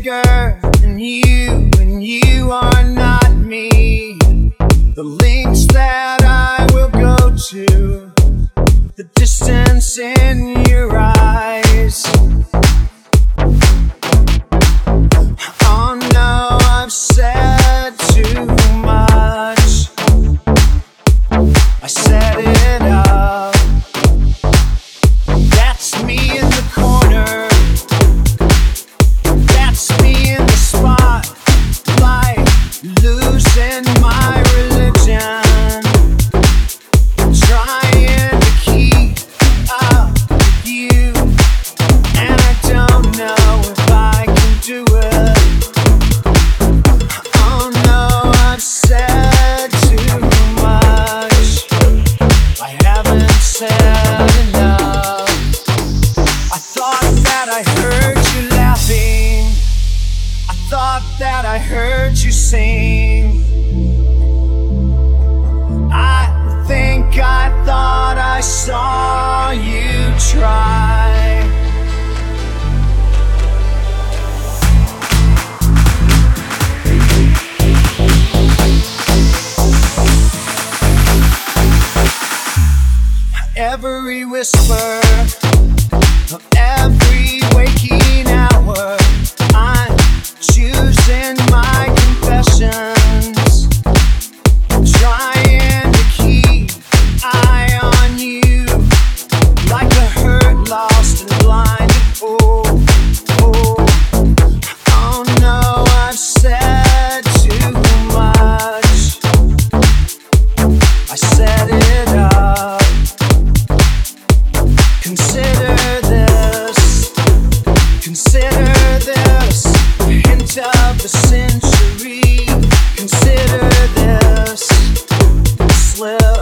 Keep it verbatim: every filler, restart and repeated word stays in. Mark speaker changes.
Speaker 1: stronger than you when you are not me. The lengths that I will go to, the distance in your eyes. Oh no, I've said too much. I set it up. That's me in the corner. That's me in the spotlight, losing my religion, trying to keep up with you, and I don't know if I can do it. Oh no, I've said too much. I haven't said enough. I thought that I heard you laughing. I thought that I heard you sing. I think I thought I saw you try. Every whisper of every waking hour, I'm choosing my confessions, trying to keep eye on you, like a hurt, lost and blinded. Oh, oh, oh no, I've said too much. I set it up. Consider this, consider this, a hint of the century. Consider this, a slip